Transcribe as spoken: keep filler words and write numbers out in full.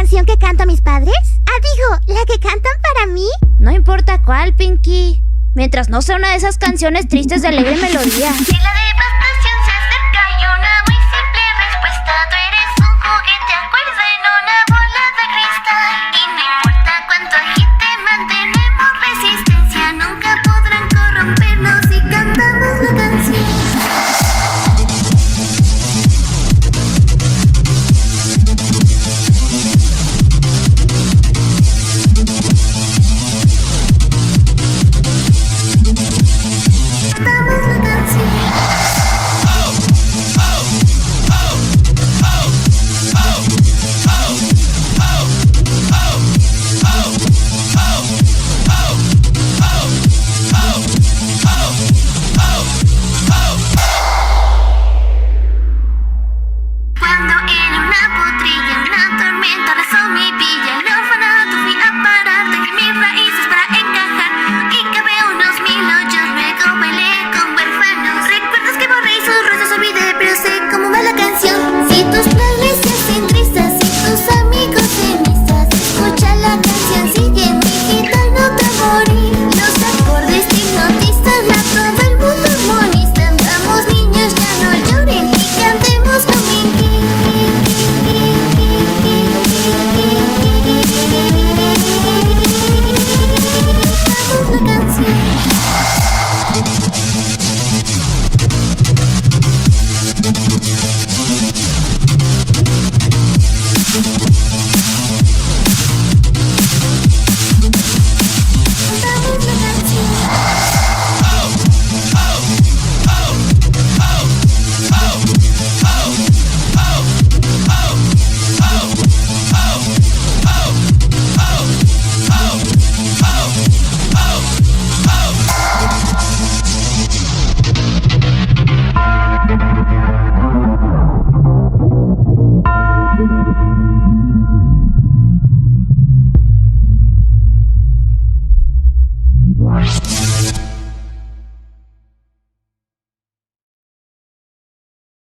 canción que cantan mis padres? Ah, digo, ¿la que cantan para mí? No importa cuál, Pinky. Mientras no sea una de esas canciones tristes de alegre melodía. ¿Sí, la de